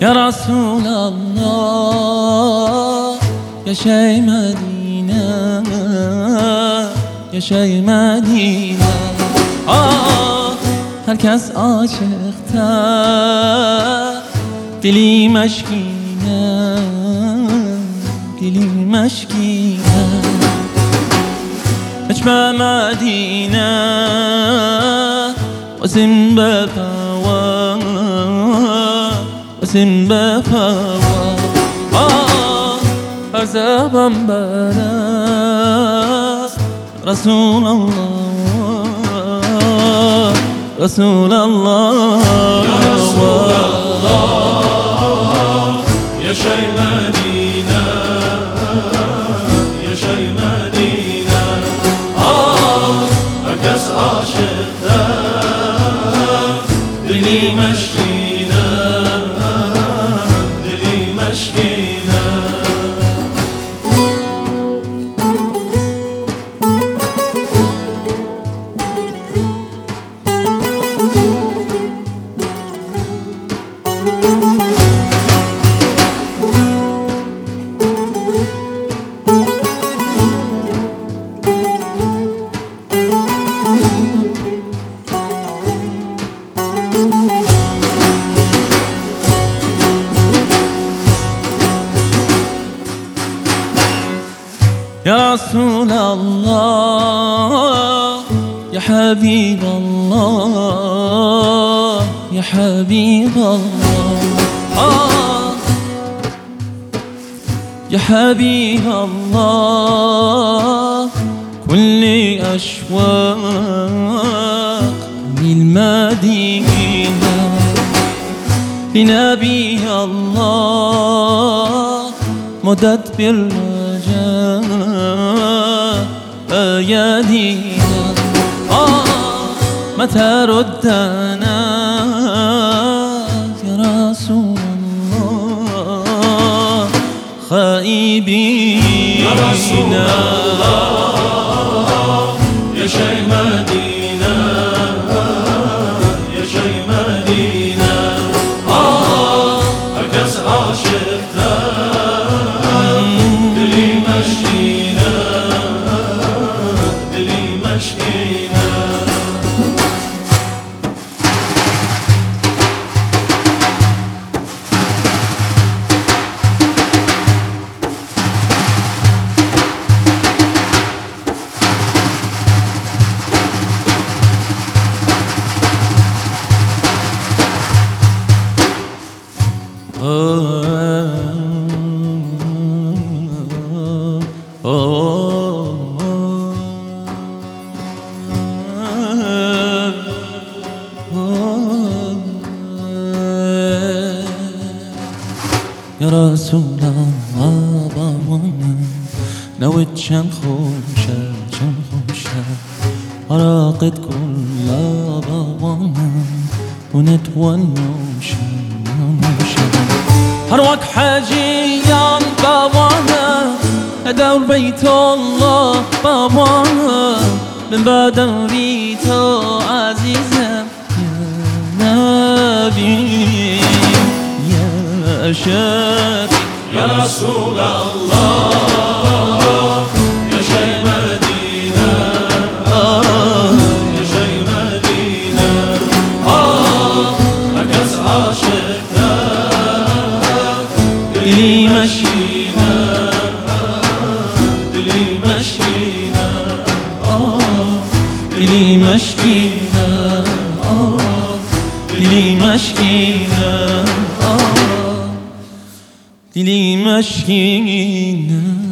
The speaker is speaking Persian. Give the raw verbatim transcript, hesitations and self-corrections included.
Ya Resulallah, yaşay Medine, yaşay Medine. Ah, herkes aşıkta, dili meşkine, dili meşkine. Eçme Medine, واسم بفوا واسم بفوا آه عذابم برست رسول الله رسول الله يا رسول الله يا شي مدينة يا شي مدينة آه أكس عاشقنا دلي مشكينا دلي مشكينا يا رسول الله يا حبيب الله يا حبيب الله آه يا حبيب الله كل أشواق للمدينة لنبي الله مدد بالرجاء أيادينا آه متى ردنا يا رسول الله خائبين يا رسول الله يا شي مدينة يا شي مدينة آه أكس عاشقنا دلي مشكينا دلي مشكينا يا رسول الله بابانا نويت شن خوشة شن خوشة عراقد كل بابانا ونتونى وشن وشن هروك حاجيان بابانا ادور بيت الله بابانا من بعد ريتو عزيزة يا نبي يا شافي يا رسول الله يا شي مدينة يا شي مدينة آه أكس عاشقنا دلي مشكينا دلي مشكينا آه دلی مشکینه آه دلی مشکینه آه دلی مشکینه